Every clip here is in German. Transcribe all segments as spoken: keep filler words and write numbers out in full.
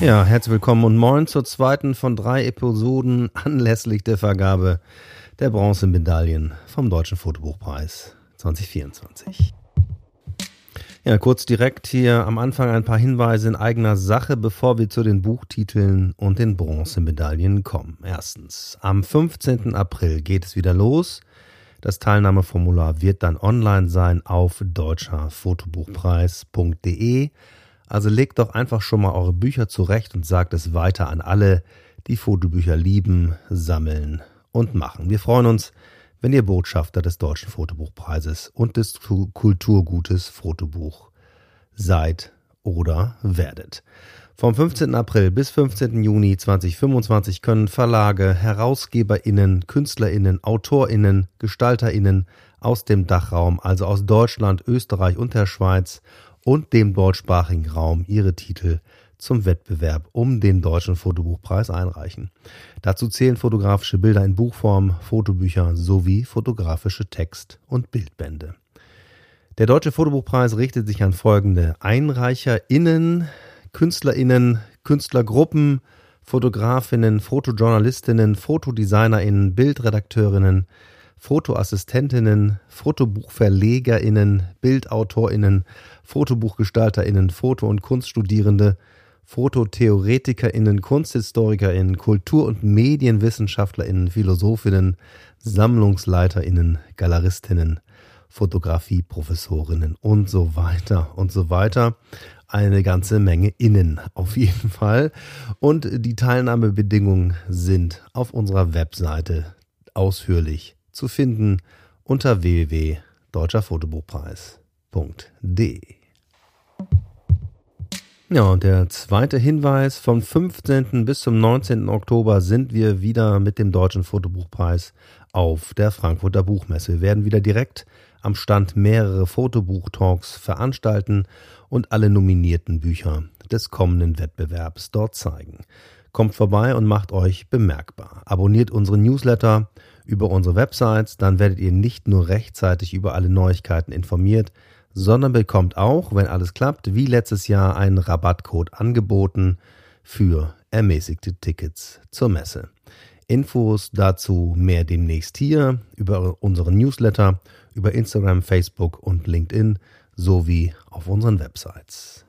Ja, herzlich willkommen und moin zur zweiten von drei Episoden anlässlich der Vergabe der Bronzemedaillen vom Deutschen Fotobuchpreis zwanzig vierundzwanzig. Ja, kurz direkt hier am Anfang ein paar Hinweise in eigener Sache, bevor wir zu den Buchtiteln und den Bronzemedaillen kommen. Erstens, am fünfzehnten April geht es wieder los. Das Teilnahmeformular wird dann online sein auf deutscher fotobuchpreis punkt de. Also legt doch einfach schon mal eure Bücher zurecht und sagt es weiter an alle, die Fotobücher lieben, sammeln und machen. Wir freuen uns, wenn ihr Botschafter des Deutschen Fotobuchpreises und des Kulturgutes Fotobuch seid oder werdet. Vom fünfzehnten April bis fünfzehnten Juni zweitausendfünfundzwanzig können Verlage, HerausgeberInnen, KünstlerInnen, AutorInnen, GestalterInnen aus dem Dachraum, also aus Deutschland, Österreich und der Schweiz und dem deutschsprachigen Raum ihre Titel zum Wettbewerb um den Deutschen Fotobuchpreis einreichen. Dazu zählen fotografische Bilder in Buchform, Fotobücher sowie fotografische Text- und Bildbände. Der Deutsche Fotobuchpreis richtet sich an folgende EinreicherInnen, KünstlerInnen, Künstlergruppen, Fotografinnen, Fotojournalistinnen, FotodesignerInnen, Bildredakteurinnen, Fotoassistentinnen, FotobuchverlegerInnen, BildautorInnen, FotobuchgestalterInnen, Foto- und Kunststudierende, FototheoretikerInnen, KunsthistorikerInnen, Kultur- und MedienwissenschaftlerInnen, Philosophinnen, SammlungsleiterInnen, Galeristinnen, Fotografieprofessorinnen und so weiter und so weiter. Eine ganze Menge Innen auf jeden Fall. Und die Teilnahmebedingungen sind auf unserer Webseite ausführlich zu finden unter w w w punkt deutscher fotobuchpreis punkt de. Ja, und der zweite Hinweis, vom fünfzehnten bis zum neunzehnten Oktober sind wir wieder mit dem Deutschen Fotobuchpreis auf der Frankfurter Buchmesse. Wir werden wieder direkt am Stand mehrere Fotobuchtalks veranstalten und alle nominierten Bücher des kommenden Wettbewerbs dort zeigen. Kommt vorbei und macht euch bemerkbar. Abonniert unsere Newsletter über unsere Websites, dann werdet ihr nicht nur rechtzeitig über alle Neuigkeiten informiert, sondern bekommt auch, wenn alles klappt, wie letztes Jahr einen Rabattcode angeboten für ermäßigte Tickets zur Messe. Infos dazu mehr demnächst hier über unseren Newsletter, über Instagram, Facebook und LinkedIn sowie auf unseren Websites.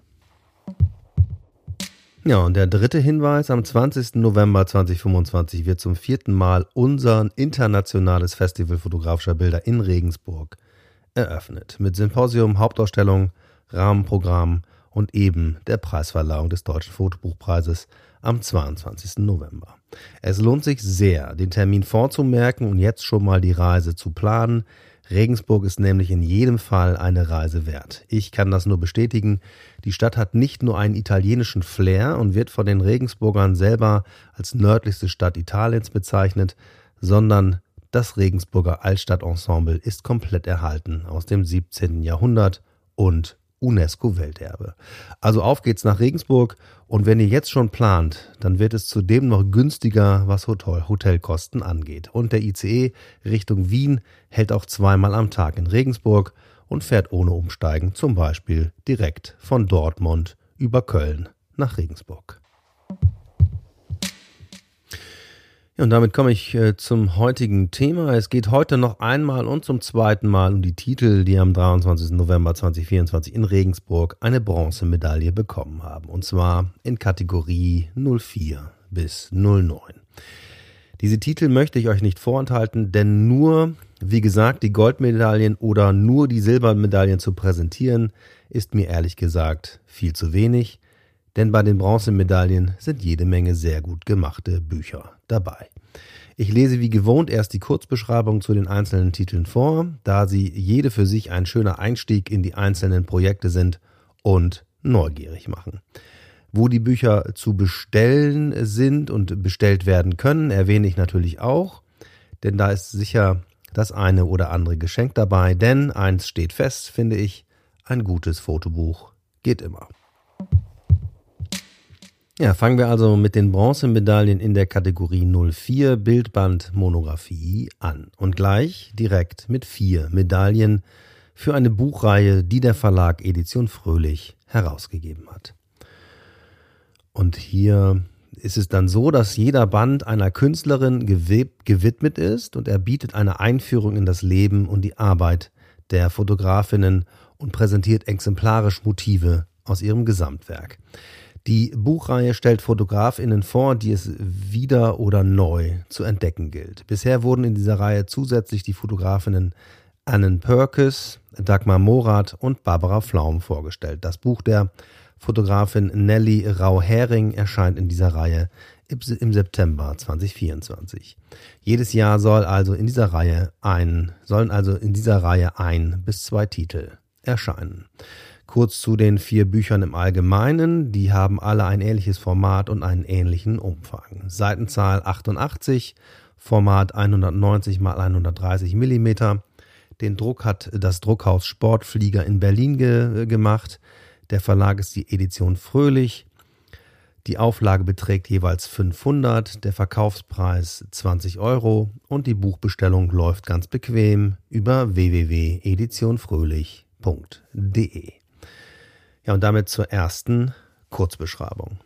Ja, und der dritte Hinweis, am zwanzigsten November zweitausendfünfundzwanzig wird zum vierten Mal unser internationales Festival fotografischer Bilder in Regensburg eröffnet. Mit Symposium, Hauptausstellung, Rahmenprogramm und eben der Preisverleihung des Deutschen Fotobuchpreises am zweiundzwanzigsten November. Es lohnt sich sehr, den Termin vorzumerken und jetzt schon mal die Reise zu planen. Regensburg ist nämlich in jedem Fall eine Reise wert. Ich kann das nur bestätigen. Die Stadt hat nicht nur einen italienischen Flair und wird von den Regensburgern selber als nördlichste Stadt Italiens bezeichnet, sondern das Regensburger Altstadtensemble ist komplett erhalten aus dem siebzehnten Jahrhundert und UNESCO-Welterbe. Also auf geht's nach Regensburg und wenn ihr jetzt schon plant, dann wird es zudem noch günstiger, was Hotel- Hotelkosten angeht. Und der I C E Richtung Wien hält auch zweimal am Tag in Regensburg und fährt ohne Umsteigen zum Beispiel direkt von Dortmund über Köln nach Regensburg. Ja, und damit komme ich äh, zum heutigen Thema. Es geht heute noch einmal und zum zweiten Mal um die Titel, die am dreiundzwanzigsten November zweitausendvierundzwanzig in Regensburg eine Bronzemedaille bekommen haben. Und zwar in Kategorie null vier bis null neun. Diese Titel möchte ich euch nicht vorenthalten, denn nur, wie gesagt, die Goldmedaillen oder nur die Silbermedaillen zu präsentieren, ist mir ehrlich gesagt viel zu wenig. Denn bei den Bronzemedaillen sind jede Menge sehr gut gemachte Bücher dabei. Ich lese wie gewohnt erst die Kurzbeschreibung zu den einzelnen Titeln vor, da sie jede für sich ein schöner Einstieg in die einzelnen Projekte sind und neugierig machen. Wo die Bücher zu bestellen sind und bestellt werden können, erwähne ich natürlich auch, denn da ist sicher das eine oder andere Geschenk dabei, denn eins steht fest, finde ich, ein gutes Fotobuch geht immer. Ja, fangen wir also mit den Bronzemedaillen in der Kategorie null vier Bildband Monographie an und gleich direkt mit vier Medaillen für eine Buchreihe, die der Verlag Edition Fröhlich herausgegeben hat. Und hier ist es dann so, dass jeder Band einer Künstlerin gewidmet ist und er bietet eine Einführung in das Leben und die Arbeit der Fotografinnen und präsentiert exemplarisch Motive aus ihrem Gesamtwerk. Die Buchreihe stellt Fotografinnen vor, die es wieder oder neu zu entdecken gilt. Bisher wurden in dieser Reihe zusätzlich die Fotografinnen Ann Perkins, Dagmar Morath und Barbara Flaum vorgestellt. Das Buch der Fotografin Nelly Rau-Hering erscheint in dieser Reihe im September zwanzig vierundzwanzig. Jedes Jahr soll also in dieser Reihe ein, sollen also in dieser Reihe ein bis zwei Titel erscheinen. Kurz zu den vier Büchern im Allgemeinen. Die haben alle ein ähnliches Format und einen ähnlichen Umfang. Seitenzahl achtundachtzig, Format hundertneunzig mal hundertdreißig Millimeter. Den Druck hat das Druckhaus Sportflieger in Berlin ge- gemacht. Der Verlag ist die Edition Fröhlich. Die Auflage beträgt jeweils fünfhundert, der Verkaufspreis zwanzig Euro und die Buchbestellung läuft ganz bequem über w w w punkt edition fröhlich punkt de. Ja, und damit zur ersten Kurzbeschreibung.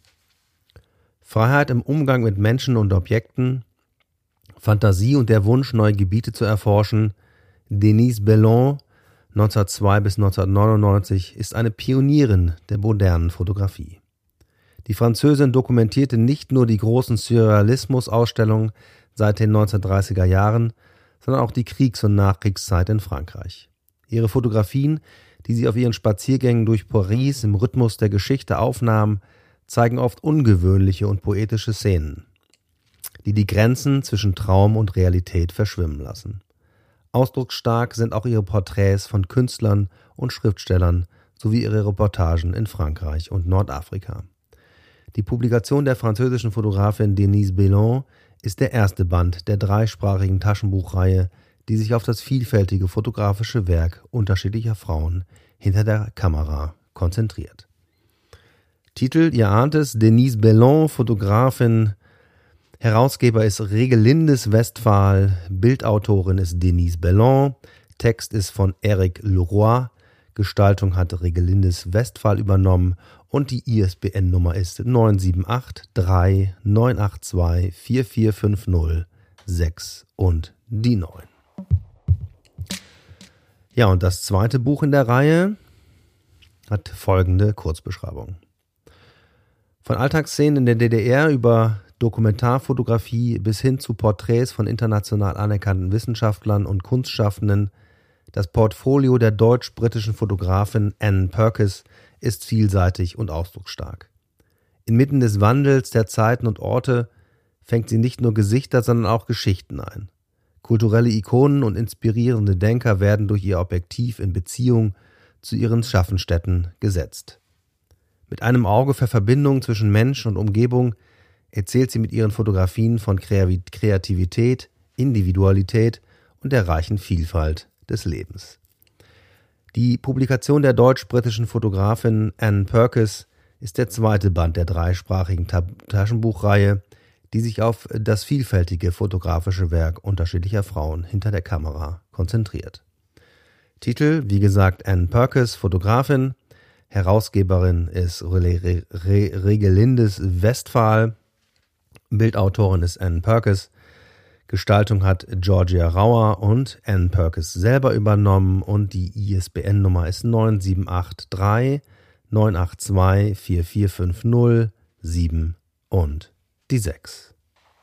Freiheit im Umgang mit Menschen und Objekten, Fantasie und der Wunsch, neue Gebiete zu erforschen. Denise Bellon, neunzehnhundertzwei bis neunzehnhundertneunundneunzig, ist eine Pionierin der modernen Fotografie. Die Französin dokumentierte nicht nur die großen Surrealismus-Ausstellungen seit den neunzehnhundertdreißiger Jahren, sondern auch die Kriegs- und Nachkriegszeit in Frankreich. Ihre Fotografien, die sie auf ihren Spaziergängen durch Paris im Rhythmus der Geschichte aufnahm, zeigen oft ungewöhnliche und poetische Szenen, die die Grenzen zwischen Traum und Realität verschwimmen lassen. Ausdrucksstark sind auch ihre Porträts von Künstlern und Schriftstellern sowie ihre Reportagen in Frankreich und Nordafrika. Die Publikation der französischen Fotografin Denise Bellon ist der erste Band der dreisprachigen Taschenbuchreihe, die sich auf das vielfältige fotografische Werk unterschiedlicher Frauen hinter der Kamera konzentriert. Titel, ihr ahnt es, Denise Bellon, Fotografin. Herausgeber ist Regelindes Westphal, Bildautorin ist Denise Bellon, Text ist von Eric Leroy, Gestaltung hat Regelindes Westphal übernommen und die I S B N-Nummer ist neun sieben acht drei neun acht zwei vier vier fünf null sechs und die neun. Ja, und das zweite Buch in der Reihe hat folgende Kurzbeschreibung. Von Alltagsszenen in der D D R über Dokumentarfotografie bis hin zu Porträts von international anerkannten Wissenschaftlern und Kunstschaffenden. Das Portfolio der deutsch-britischen Fotografin Ann Perkins ist vielseitig und ausdrucksstark. Inmitten des Wandels der Zeiten und Orte fängt sie nicht nur Gesichter, sondern auch Geschichten ein. Kulturelle Ikonen und inspirierende Denker werden durch ihr Objektiv in Beziehung zu ihren Schaffensstätten gesetzt. Mit einem Auge für Verbindungen zwischen Mensch und Umgebung erzählt sie mit ihren Fotografien von Kreativität, Individualität und der reichen Vielfalt des Lebens. Die Publikation der deutsch-britischen Fotografin Ann Perkins ist der zweite Band der dreisprachigen Taschenbuchreihe, die sich auf das vielfältige fotografische Werk unterschiedlicher Frauen hinter der Kamera konzentriert. Titel, wie gesagt, Ann Perkins, Fotografin. Herausgeberin ist Re- Re- Regelindes Westphal. Bildautorin ist Ann Perkins. Gestaltung hat Georgia Rauer und Ann Perkins selber übernommen und die I S B N-Nummer ist neun sieben acht drei neun acht zwei vier vier fünf null sieben und die sechs.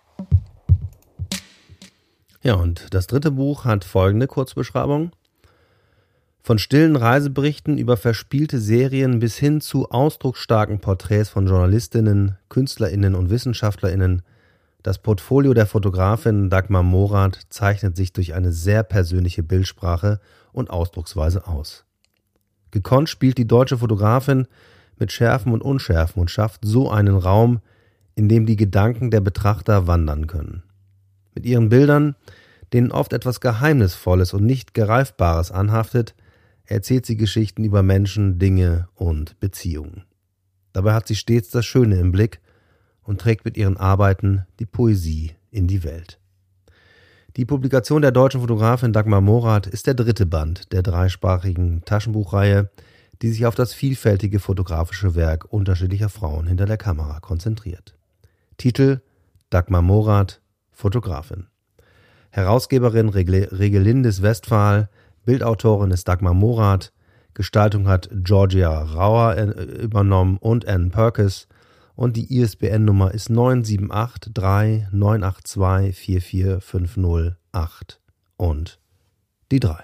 Ja, und das dritte Buch hat folgende Kurzbeschreibung. Von stillen Reiseberichten über verspielte Serien bis hin zu ausdrucksstarken Porträts von Journalistinnen, KünstlerInnen und WissenschaftlerInnen. Das Portfolio der Fotografin Dagmar Morath zeichnet sich durch eine sehr persönliche Bildsprache und Ausdrucksweise aus. Gekonnt spielt die deutsche Fotografin mit Schärfen und Unschärfen und schafft so einen Raum, in dem die Gedanken der Betrachter wandern können. Mit ihren Bildern, denen oft etwas Geheimnisvolles und nicht Greifbares anhaftet, erzählt sie Geschichten über Menschen, Dinge und Beziehungen. Dabei hat sie stets das Schöne im Blick und trägt mit ihren Arbeiten die Poesie in die Welt. Die Publikation der deutschen Fotografin Dagmar Morath ist der dritte Band der dreisprachigen Taschenbuchreihe, die sich auf das vielfältige fotografische Werk unterschiedlicher Frauen hinter der Kamera konzentriert. Titel: Dagmar Morath, Fotografin. Herausgeberin Regelindis Westphal, Bildautorin ist Dagmar Morath, Gestaltung hat Georgia Rauer übernommen und Ann Perkis und die I S B N-Nummer ist neun sieben acht drei neun acht zwei vier vier fünf null acht und die drei.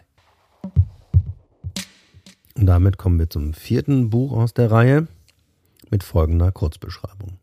Und damit kommen wir zum vierten Buch aus der Reihe mit folgender Kurzbeschreibung.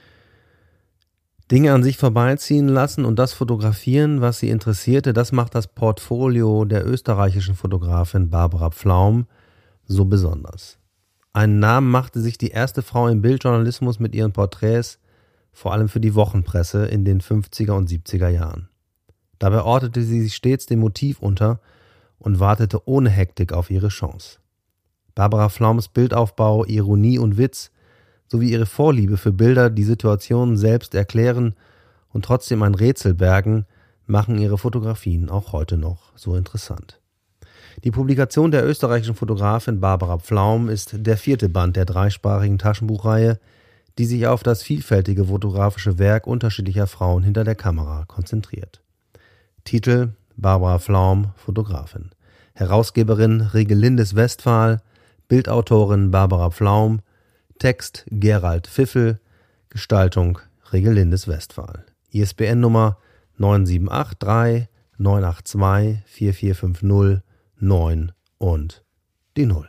Dinge an sich vorbeiziehen lassen und das fotografieren, was sie interessierte, das macht das Portfolio der österreichischen Fotografin Barbara Pflaum so besonders. Einen Namen machte sich die erste Frau im Bildjournalismus mit ihren Porträts, vor allem für die Wochenpresse in den fünfziger und siebziger Jahren. Dabei ordnete sie sich stets dem Motiv unter und wartete ohne Hektik auf ihre Chance. Barbara Pflaums Bildaufbau, Ironie und Witz sowie ihre Vorliebe für Bilder, die Situationen selbst erklären und trotzdem ein Rätsel bergen, machen ihre Fotografien auch heute noch so interessant. Die Publikation der österreichischen Fotografin Barbara Pflaum ist der vierte Band der dreisprachigen Taschenbuchreihe, die sich auf das vielfältige fotografische Werk unterschiedlicher Frauen hinter der Kamera konzentriert. Titel: Barbara Pflaum, Fotografin. Herausgeberin Regelindis Westphal, Bildautorin Barbara Pflaum, Text Gerald Pfiffel, Gestaltung Regelindis Westphal. I S B N-Nummer neun sieben acht drei neun acht zwei vier vier fünf null neun und die null.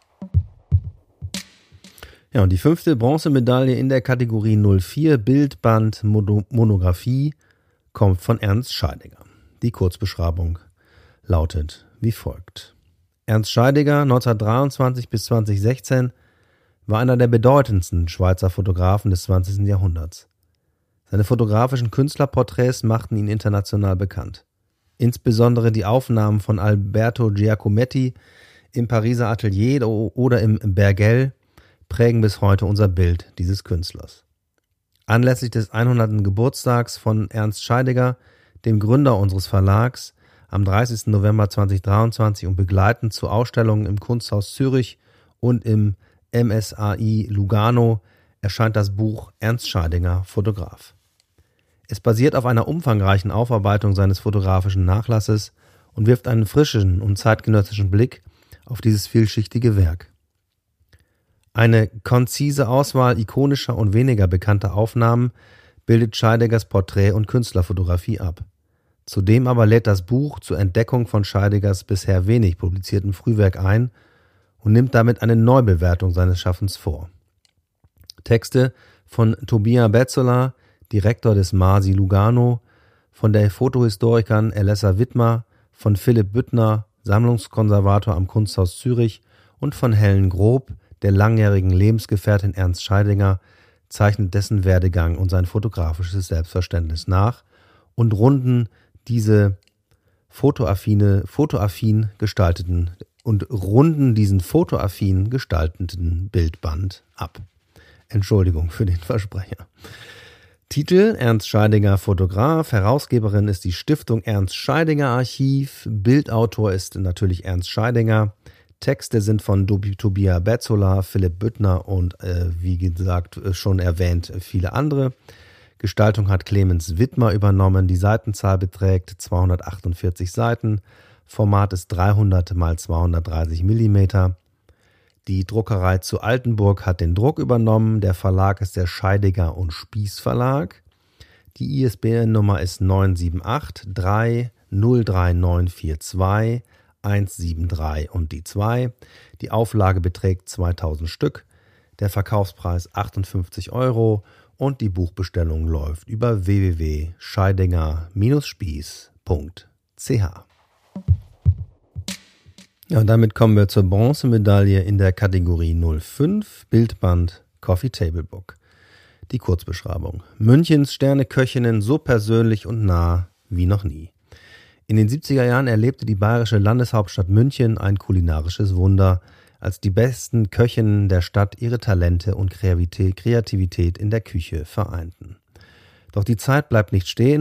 Ja, und die fünfte Bronzemedaille in der Kategorie null vier Bildband Monographie kommt von Ernst Scheidegger. Die Kurzbeschreibung lautet wie folgt. Ernst Scheidegger, neunzehnhundertdreiundzwanzig bis zweitausendsechzehn, war einer der bedeutendsten Schweizer Fotografen des zwanzigsten Jahrhunderts. Seine fotografischen Künstlerporträts machten ihn international bekannt. Insbesondere die Aufnahmen von Alberto Giacometti im Pariser Atelier oder im Bergell prägen bis heute unser Bild dieses Künstlers. Anlässlich des hundertsten Geburtstags von Ernst Scheidegger, dem Gründer unseres Verlags, am dreißigsten November zweitausenddreiundzwanzig und begleitend zu Ausstellungen im Kunsthaus Zürich und im M S A I Lugano erscheint das Buch Ernst Scheidegger, Fotograf. Es basiert auf einer umfangreichen Aufarbeitung seines fotografischen Nachlasses und wirft einen frischen und zeitgenössischen Blick auf dieses vielschichtige Werk. Eine konzise Auswahl ikonischer und weniger bekannter Aufnahmen bildet Scheideggers Porträt- und Künstlerfotografie ab. Zudem aber lädt das Buch zur Entdeckung von Scheideggers bisher wenig publiziertem Frühwerk ein und nimmt damit eine Neubewertung seines Schaffens vor. Texte von Tobias Bezzola, Direktor des M A S I Lugano, von der Fotohistorikerin Elessa Wittmer, von Philipp Büttner, Sammlungskonservator am Kunsthaus Zürich und von Helen Grob, der langjährigen Lebensgefährtin Ernst Scheidegger, zeichnet dessen Werdegang und sein fotografisches Selbstverständnis nach und runden diese fotoaffine, fotoaffin gestalteten und runden diesen fotoaffin gestaltenden Bildband ab. Entschuldigung für den Versprecher. Titel: Ernst Scheidegger, Fotograf. Herausgeberin ist die Stiftung Ernst Scheidegger Archiv. Bildautor ist natürlich Ernst Scheidegger. Texte sind von Tobias Bezzola, Philipp Büttner und äh, wie gesagt schon erwähnt viele andere. Gestaltung hat Clemens Wittmer übernommen. Die Seitenzahl beträgt zweihundertachtundvierzig Seiten. Format ist dreihundert mal zweihundertdreißig Millimeter. Die Druckerei zu Altenburg hat den Druck übernommen. Der Verlag ist der Scheidegger und Spieß Verlag. Die I S B N-Nummer ist neun sieben acht drei null drei neun vier zwei eins sieben drei und die zwei. Die Auflage beträgt zweitausend Stück. Der Verkaufspreis achtundfünfzig Euro und die Buchbestellung läuft über w w w punkt scheidegger Spieß punkt c h. Ja, und damit kommen wir zur Bronzemedaille in der Kategorie null fünf Bildband Coffee Table Book. Die Kurzbeschreibung. Münchens Sterneköchinnen so persönlich und nah wie noch nie. In den siebziger Jahren erlebte die bayerische Landeshauptstadt München ein kulinarisches Wunder, als die besten Köchinnen der Stadt ihre Talente und Kreativität in der Küche vereinten. Doch die Zeit bleibt nicht stehen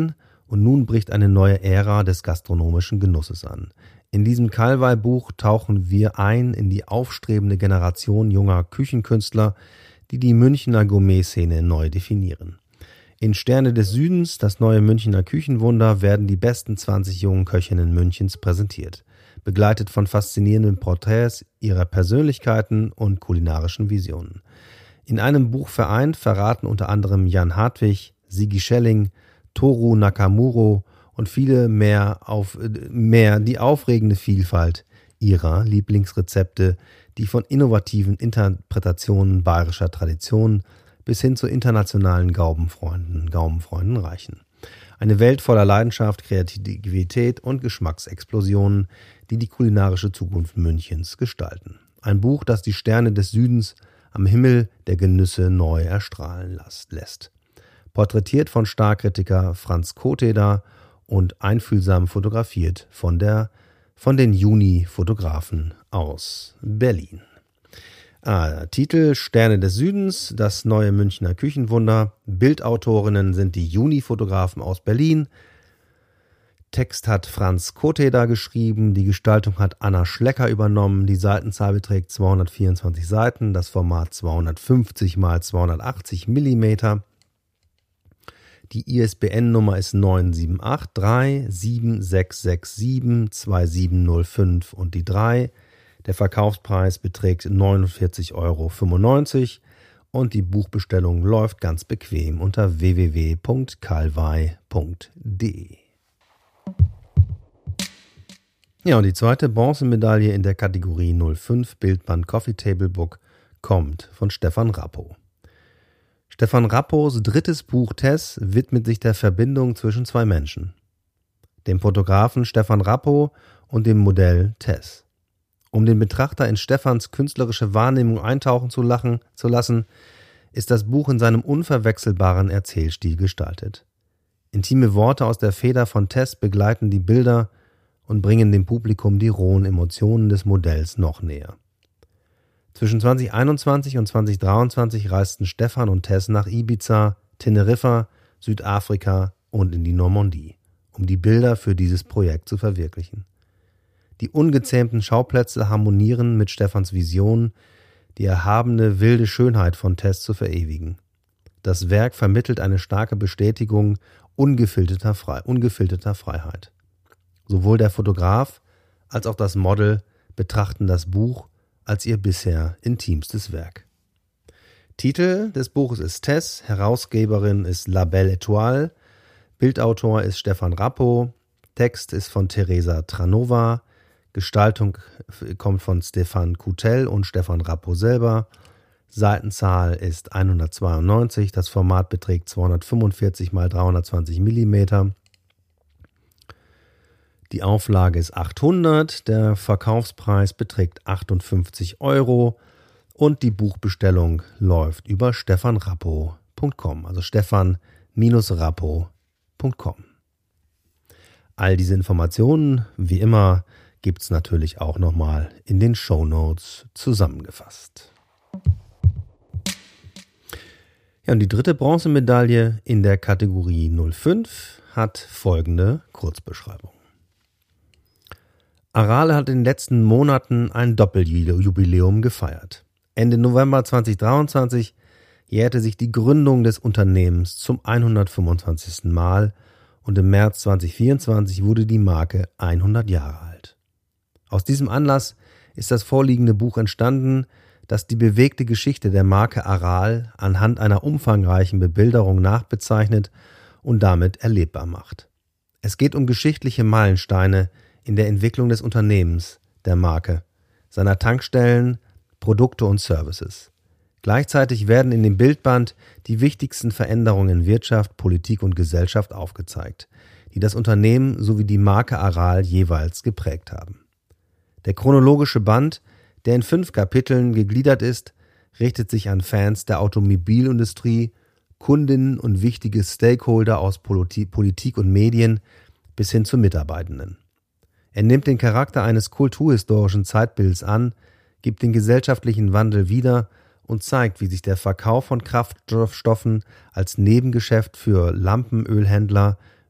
und nun bricht eine neue Ära des gastronomischen Genusses an. In diesem Kalwey-Buch tauchen wir ein in die aufstrebende Generation junger Küchenkünstler, die die Münchner Gourmet-Szene neu definieren. In Sterne des Südens, das neue Münchner Küchenwunder, werden die besten zwanzig jungen Köchinnen Münchens präsentiert, begleitet von faszinierenden Porträts ihrer Persönlichkeiten und kulinarischen Visionen. In einem Buch vereint verraten unter anderem Jan Hartwig, Sigi Schelling, Toru Nakamuro und viele mehr, auf, mehr die aufregende Vielfalt ihrer Lieblingsrezepte, die von innovativen Interpretationen bayerischer Traditionen bis hin zu internationalen Gaumenfreunden, Gaumenfreunden reichen. Eine Welt voller Leidenschaft, Kreativität und Geschmacksexplosionen, die die kulinarische Zukunft Münchens gestalten. Ein Buch, das die Sterne des Südens am Himmel der Genüsse neu erstrahlen lässt. Porträtiert von Starkritiker Franz Koteder und einfühlsam fotografiert von, der, von den Juni-Fotografen aus Berlin. Ah, Titel Sterne des Südens, das neue Münchner Küchenwunder. Bildautorinnen sind die Juni-Fotografen aus Berlin. Text hat Franz Koteder geschrieben, die Gestaltung hat Anna Schlecker übernommen, die Seitenzahl beträgt zweihundertvierundzwanzig Seiten, das Format zweihundertfünfzig mal zweihundertachtzig Millimeter. Die I S B N-Nummer ist neun sieben acht drei sieben sechs sechs sieben zwei sieben null fünf und die drei. Der Verkaufspreis beträgt neunundvierzig Euro fünfundneunzig und die Buchbestellung läuft ganz bequem unter w w w punkt kalwey punkt de. Ja, und die zweite Bronzemedaille in der Kategorie null fünf Bildband Coffee Table Book kommt von Stefan Rappow. Stefan Rappos drittes Buch Tess widmet sich der Verbindung zwischen zwei Menschen, dem Fotografen Stefan Rappow und dem Modell Tess. Um den Betrachter in Stefans künstlerische Wahrnehmung eintauchen zu, lachen, zu lassen, ist das Buch in seinem unverwechselbaren Erzählstil gestaltet. Intime Worte aus der Feder von Tess begleiten die Bilder und bringen dem Publikum die rohen Emotionen des Modells noch näher. Zwischen zwanzig einundzwanzig und zwanzig dreiundzwanzig reisten Stefan und Tess nach Ibiza, Teneriffa, Südafrika und in die Normandie, um die Bilder für dieses Projekt zu verwirklichen. Die ungezähmten Schauplätze harmonieren mit Stefans Vision, die erhabene, wilde Schönheit von Tess zu verewigen. Das Werk vermittelt eine starke Bestätigung ungefilterter, Fre- ungefilterter Freiheit. Sowohl der Fotograf als auch das Model betrachten das Buch als ihr bisher intimstes Werk. Titel des Buches ist Tess, Herausgeberin ist La Belle Étoile, Bildautor ist Stefan Rappow, Text ist von Teresa Tranova, Gestaltung kommt von Stefan Kutel und Stefan Rappow selber. Seitenzahl ist hundertzweiundneunzig, das Format beträgt zweihundertfünfundvierzig mal dreihundertzwanzig Millimeter. Die Auflage ist achthundert, der Verkaufspreis beträgt achtundfünfzig Euro und die Buchbestellung läuft über stefan rappow punkt com, also stefan Rappow punkt com. All diese Informationen, wie immer, gibt es natürlich auch nochmal in den Shownotes zusammengefasst. Ja, und die dritte Bronzemedaille in der Kategorie null fünf hat folgende Kurzbeschreibung. Aral hat in den letzten Monaten ein Doppeljubiläum gefeiert. Ende November zwanzig dreiundzwanzig jährte sich die Gründung des Unternehmens zum hundertfünfundzwanzigsten Mal und im März zwanzig vierundzwanzig wurde die Marke hundert Jahre alt. Aus diesem Anlass ist das vorliegende Buch entstanden, das die bewegte Geschichte der Marke Aral anhand einer umfangreichen Bebilderung nachbezeichnet und damit erlebbar macht. Es geht um geschichtliche Meilensteine in der Entwicklung des Unternehmens, der Marke, seiner Tankstellen, Produkte und Services. Gleichzeitig werden in dem Bildband die wichtigsten Veränderungen in Wirtschaft, Politik und Gesellschaft aufgezeigt, die das Unternehmen sowie die Marke Aral jeweils geprägt haben. Der chronologische Band, der in fünf Kapiteln gegliedert ist, richtet sich an Fans der Automobilindustrie, Kundinnen und wichtige Stakeholder aus Politik und Medien bis hin zu Mitarbeitenden. Er nimmt den Charakter eines kulturhistorischen Zeitbilds an, gibt den gesellschaftlichen Wandel wieder und zeigt, wie sich der Verkauf von Kraftstoffen als Nebengeschäft für Lampenölhändler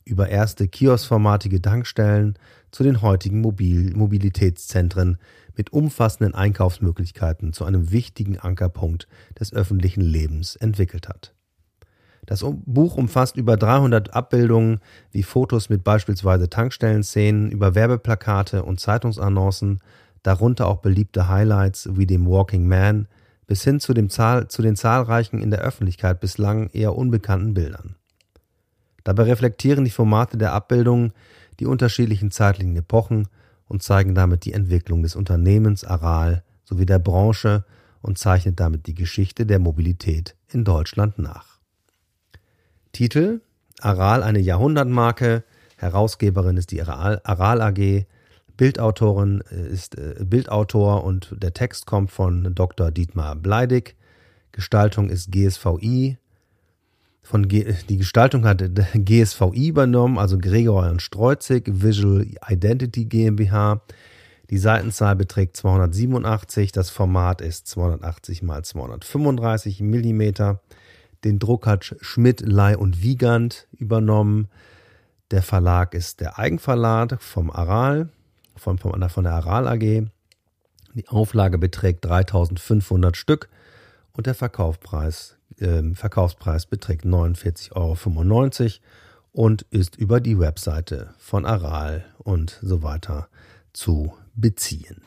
über erste kioskformatige Tankstellen zu den heutigen Mobil- Mobilitätszentren mit umfassenden Einkaufsmöglichkeiten zu einem wichtigen Ankerpunkt des öffentlichen Lebens entwickelt hat. Das Buch umfasst über dreihundert Abbildungen wie Fotos mit beispielsweise Tankstellenszenen, über Werbeplakate und Zeitungsannoncen, darunter auch beliebte Highlights wie dem Walking Man, bis hin zu, dem Zahl, zu den zahlreichen in der Öffentlichkeit bislang eher unbekannten Bildern. Dabei reflektieren die Formate der Abbildungen die unterschiedlichen zeitlichen Epochen und zeigen damit die Entwicklung des Unternehmens Aral sowie der Branche und zeichnet damit die Geschichte der Mobilität in Deutschland nach. Titel: Aral, eine Jahrhundertmarke, Herausgeberin ist die Aral, Aral A G, Bildautorin ist äh, Bildautor und der Text kommt von Doktor Dietmar Bleidig, Gestaltung ist G S V I, von G, die Gestaltung hat G S V I übernommen, also Gregor und Streuzig, Visual Identity GmbH. Die Seitenzahl beträgt zweihundertsiebenundachtzig, das Format ist zweihundertachtzig mal zweihundertfünfunddreißig Millimeter. Den Druck hat Schmidt, Ley und Wiegand übernommen. Der Verlag ist der Eigenverlag vom Aral, von, von, von der Aral A G. Die Auflage beträgt dreitausendfünfhundert Stück und der Verkaufspreis, äh, Verkaufspreis beträgt neunundvierzig Euro fünfundneunzig und ist über die Webseite von Aral und so weiter zu beziehen.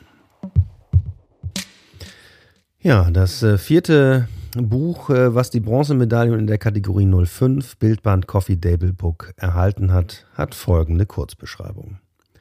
Ja, das äh, vierte Buch, äh, was die Bronzemedaille in der Kategorie null fünf Bildband Coffee Table Book erhalten hat, hat folgende Kurzbeschreibung.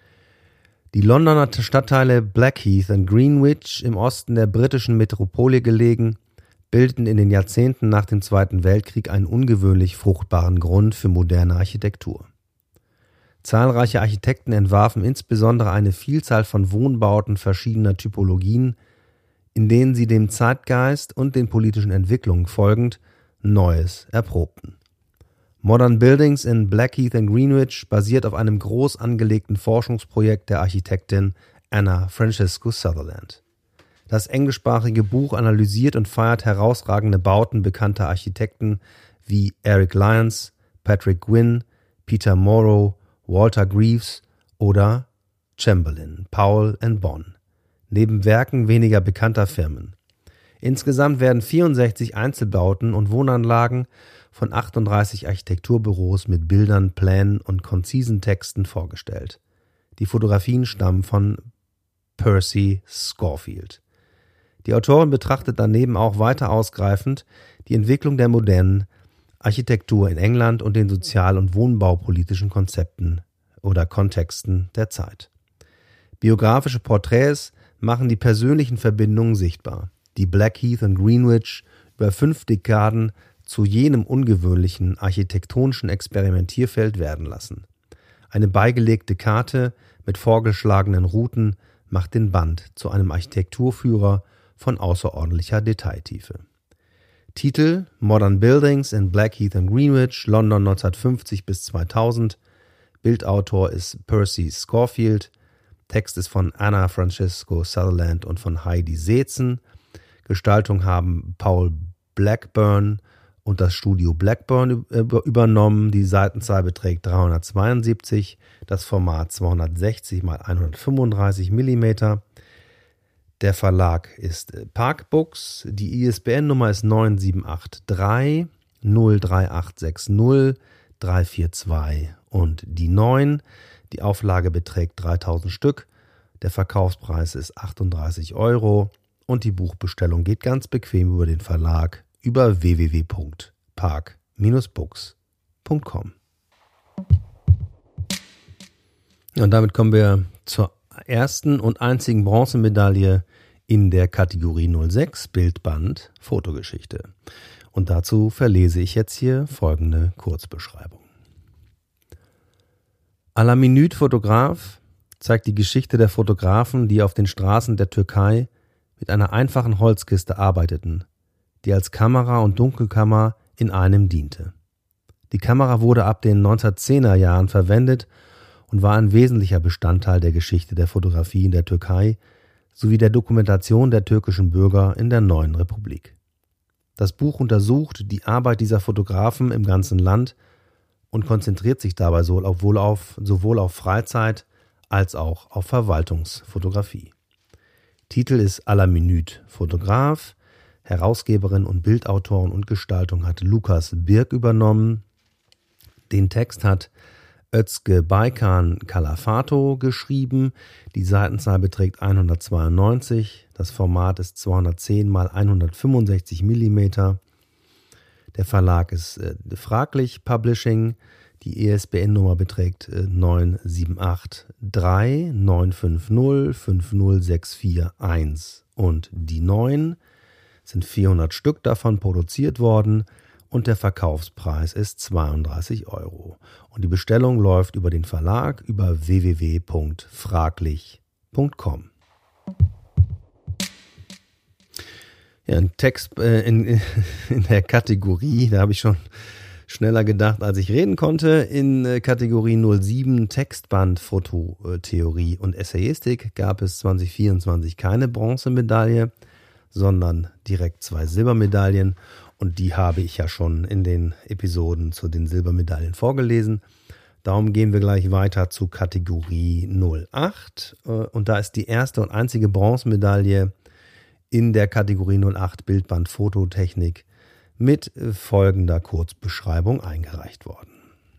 Die Londoner Stadtteile Blackheath und Greenwich, im Osten der britischen Metropole gelegen, bildeten in den Jahrzehnten nach dem Zweiten Weltkrieg einen ungewöhnlich fruchtbaren Grund für moderne Architektur. Zahlreiche Architekten entwarfen insbesondere eine Vielzahl von Wohnbauten verschiedener Typologien, in denen sie dem Zeitgeist und den politischen Entwicklungen folgend Neues erprobten. Modern Buildings in Blackheath and Greenwich basiert auf einem groß angelegten Forschungsprojekt der Architektin Anna Francesco Sutherland. Das englischsprachige Buch analysiert und feiert herausragende Bauten bekannter Architekten wie Eric Lyons, Patrick Gwynne, Peter Morrow, Walter Greaves oder Chamberlain, Powell and Bon, neben Werken weniger bekannter Firmen. Insgesamt werden vierundsechzig Einzelbauten und Wohnanlagen von achtunddreißig Architekturbüros mit Bildern, Plänen und konzisen Texten vorgestellt. Die Fotografien stammen von Percy Scorfield. Die Autorin betrachtet daneben auch weiter ausgreifend die Entwicklung der modernen Architektur in England und den sozial- und wohnbaupolitischen Konzepten oder Kontexten der Zeit. Biografische Porträts machen die persönlichen Verbindungen sichtbar, die Blackheath und Greenwich über fünf Dekaden zu jenem ungewöhnlichen architektonischen Experimentierfeld werden lassen. Eine beigelegte Karte mit vorgeschlagenen Routen macht den Band zu einem Architekturführer von außerordentlicher Detailtiefe. Titel: Modern Buildings in Blackheath and Greenwich, London neunzehnhundertfünfzig bis zweitausend. Bildautor ist Percy Scorfield. Text ist von Anna Francesco Sutherland und von Heidi Seetzen. Gestaltung haben Paul Blackburn und das Studio Blackburn übernommen. Die Seitenzahl beträgt dreihundertzweiundsiebzig, das Format zweihundertsechzig mal hundertfünfunddreißig Millimeter. Der Verlag ist Park Books. Die I S B N-Nummer ist neun sieben acht drei null drei acht sechs null drei vier zwei und die neun. Die Auflage beträgt dreitausend Stück. Der Verkaufspreis ist achtunddreißig Euro und die Buchbestellung geht ganz bequem über den Verlag über w w w punkt park Bindestrich books punkt com. Und damit kommen wir zur ersten und einzigen Bronzemedaille in der Kategorie null sechs Bildband Fotogeschichte. Und dazu verlese ich jetzt hier folgende Kurzbeschreibung. Al-Minute Fotograf zeigt die Geschichte der Fotografen, die auf den Straßen der Türkei mit einer einfachen Holzkiste arbeiteten, die als Kamera und Dunkelkammer in einem diente. Die Kamera wurde ab den neunzehnhundertzehner Jahren verwendet und war ein wesentlicher Bestandteil der Geschichte der Fotografie in der Türkei sowie der Dokumentation der türkischen Bürger in der neuen Republik. Das Buch untersucht die Arbeit dieser Fotografen im ganzen Land und konzentriert sich dabei sowohl auf, sowohl auf Freizeit als auch auf Verwaltungsfotografie. Titel ist à la minute Fotograf. Herausgeberin und Bildautorin und Gestaltung hat Lukas Birk übernommen. Den Text hat Özge Baykan Kalafato geschrieben. Die Seitenzahl beträgt hundertzweiundneunzig. Das Format ist zweihundertzehn mal hundertfünfundsechzig Millimeter. Der Verlag ist äh, Fraglich Publishing. Die E S B N-Nummer beträgt äh, neun sieben acht drei neun fünf null fünf null sechs vier eins. Und die neun sind vierhundert Stück davon produziert worden. Und der Verkaufspreis ist zweiunddreißig Euro. Und die Bestellung läuft über den Verlag über w w w punkt fraglich punkt com. Ja, ein Text äh, in, in der Kategorie, da habe ich schon schneller gedacht, als ich reden konnte. In äh, Kategorie null sieben Textband, Fototheorie und Essayistik gab es zwanzig vierundzwanzig keine Bronzemedaille, sondern direkt zwei Silbermedaillen. Und die habe ich ja schon in den Episoden zu den Silbermedaillen vorgelesen. Darum gehen wir gleich weiter zu Kategorie null acht. Und da ist die erste und einzige Bronzemedaille in der Kategorie null acht Bildband Fototechnik mit folgender Kurzbeschreibung eingereicht worden.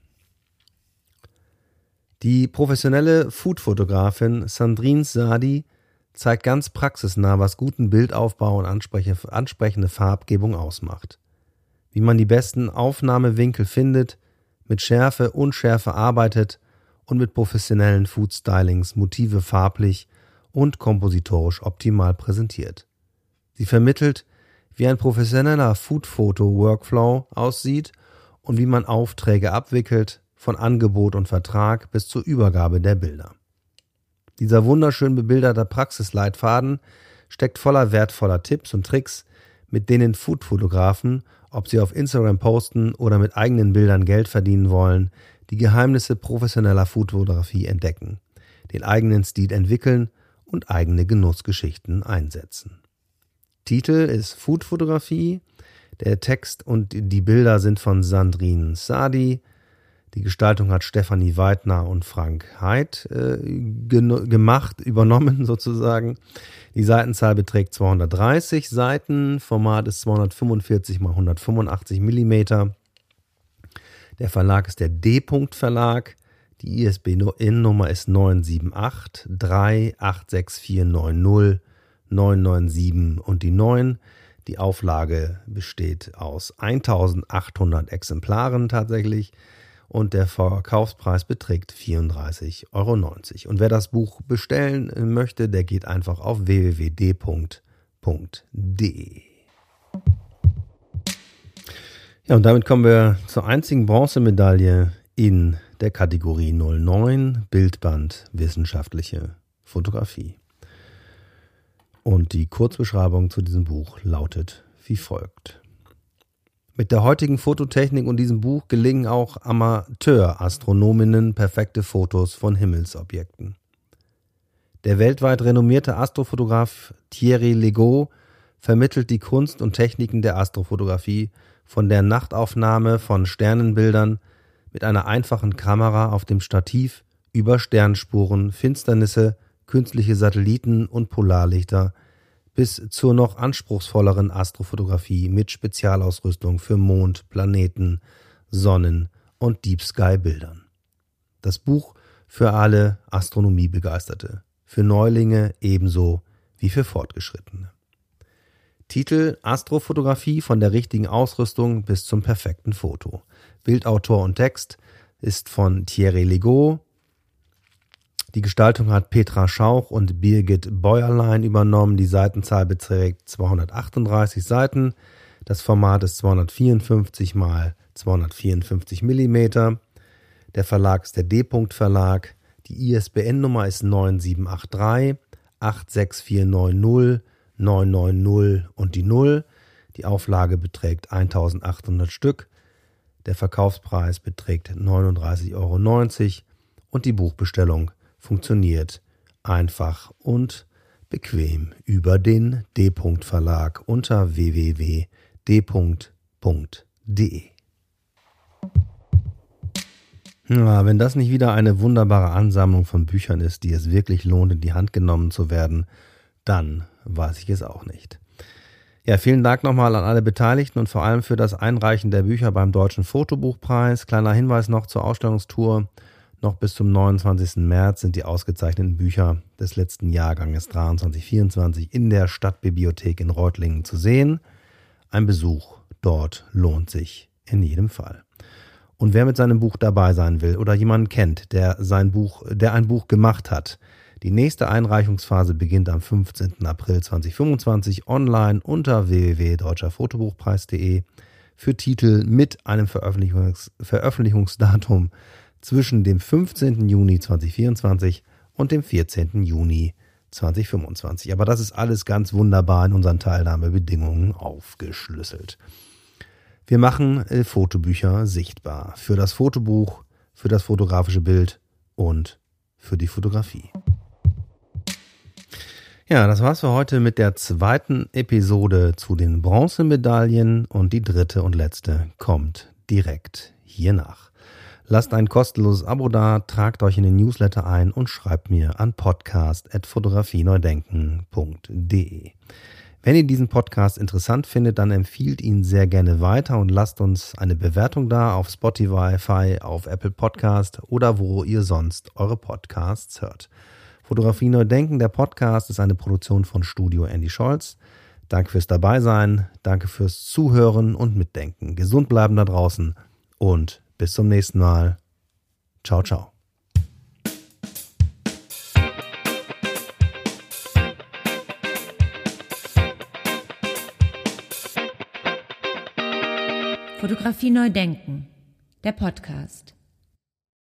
Die professionelle Foodfotografin Sandrine Sadi zeigt ganz praxisnah, was guten Bildaufbau und ansprechende Farbgebung ausmacht. Wie man die besten Aufnahmewinkel findet, mit Schärfe, Unschärfe arbeitet und mit professionellen Food-Stylings Motive farblich und kompositorisch optimal präsentiert. Sie vermittelt, wie ein professioneller Food-Foto-Workflow aussieht und wie man Aufträge abwickelt, von Angebot und Vertrag bis zur Übergabe der Bilder. Dieser wunderschön bebilderte Praxisleitfaden steckt voller wertvoller Tipps und Tricks, mit denen Foodfotografen, ob sie auf Instagram posten oder mit eigenen Bildern Geld verdienen wollen, die Geheimnisse professioneller Foodfotografie entdecken, den eigenen Stil entwickeln und eigene Genussgeschichten einsetzen. Titel ist Foodfotografie, der Text und die Bilder sind von Sandrine Sadi. Die Gestaltung hat Stefanie Weidner und Frank Heid äh, gen- gemacht, übernommen sozusagen. Die Seitenzahl beträgt zweihundertdreißig Seiten, Format ist zweihundertfünfundvierzig mal hundertfünfundachtzig Millimeter. Der Verlag ist der D-Punkt-Verlag. Die I S B N-Nummer ist neun sieben acht drei acht sechs vier neun null neun neun sieben und die neun. Die Auflage besteht aus eintausendachthundert Exemplaren tatsächlich. Und der Verkaufspreis beträgt vierunddreißig Euro neunzig. Und wer das Buch bestellen möchte, der geht einfach auf w w w punkt d punkt punkt d e. Ja, und damit kommen wir zur einzigen Bronzemedaille in der Kategorie null neun Bildband wissenschaftliche Fotografie. Und die Kurzbeschreibung zu diesem Buch lautet wie folgt. Mit der heutigen Fototechnik und diesem Buch gelingen auch Amateur-Astronominnen perfekte Fotos von Himmelsobjekten. Der weltweit renommierte Astrofotograf Thierry Legault vermittelt die Kunst und Techniken der Astrofotografie von der Nachtaufnahme von Sternenbildern mit einer einfachen Kamera auf dem Stativ über Sternspuren, Finsternisse, künstliche Satelliten und Polarlichter bis zur noch anspruchsvolleren Astrofotografie mit Spezialausrüstung für Mond, Planeten, Sonnen und Deep-Sky-Bildern. Das Buch für alle Astronomiebegeisterte, für Neulinge ebenso wie für Fortgeschrittene. Titel: Astrofotografie von der richtigen Ausrüstung bis zum perfekten Foto. Bildautor und Text ist von Thierry Legault. Die Gestaltung hat Petra Schauch und Birgit Bäuerlein übernommen. Die Seitenzahl beträgt zweihundertachtunddreißig Seiten. Das Format ist zweihundertvierundfünfzig mal zweihundertvierundfünfzig Millimeter. Der Verlag ist der D-Punkt-Verlag. Die I S B N-Nummer ist neun sieben acht drei acht sechs vier neun null neun neun null und die null. Die Auflage beträgt eintausendachthundert Stück. Der Verkaufspreis beträgt neununddreißig Euro neunzig und die Buchbestellung funktioniert einfach und bequem über den D-Punkt-Verlag unter w w w punkt d punkt punkt d e. Ja, wenn das nicht wieder eine wunderbare Ansammlung von Büchern ist, die es wirklich lohnt, in die Hand genommen zu werden, dann weiß ich es auch nicht. Ja, vielen Dank nochmal an alle Beteiligten und vor allem für das Einreichen der Bücher beim Deutschen Fotobuchpreis. Kleiner Hinweis noch zur Ausstellungstour. Noch bis zum neunundzwanzigsten März sind die ausgezeichneten Bücher des letzten Jahrganges dreiundzwanzig vierundzwanzig in der Stadtbibliothek in Reutlingen zu sehen. Ein Besuch dort lohnt sich in jedem Fall. Und wer mit seinem Buch dabei sein will oder jemanden kennt, der sein Buch, der ein Buch gemacht hat, die nächste Einreichungsphase beginnt am fünfzehnten April zweitausendfünfundzwanzig online unter w w w punkt deutscher fotobuchpreis punkt de für Titel mit einem Veröffentlichungs- Veröffentlichungsdatum zwischen dem fünfzehnten Juni zweitausendvierundzwanzig und dem vierzehnten Juni zweitausendfünfundzwanzig. Aber das ist alles ganz wunderbar in unseren Teilnahmebedingungen aufgeschlüsselt. Wir machen äh, Fotobücher sichtbar. Für das Fotobuch, für das fotografische Bild und für die Fotografie. Ja, das war's für heute mit der zweiten Episode zu den Bronzemedaillen und die dritte und letzte kommt direkt hiernach. Lasst ein kostenloses Abo da, tragt euch in den Newsletter ein und schreibt mir an podcast at fotografieneudenken punkt de. Wenn ihr diesen Podcast interessant findet, dann empfiehlt ihn sehr gerne weiter und lasst uns eine Bewertung da auf Spotify, auf Apple Podcast oder wo ihr sonst eure Podcasts hört. Fotografie neu denken, der Podcast ist eine Produktion von Studio Andy Scholz. Danke fürs Dabeisein, danke fürs Zuhören und Mitdenken. Gesund bleiben da draußen und bis zum nächsten Mal. Ciao, ciao. Fotografie neu denken, der Podcast.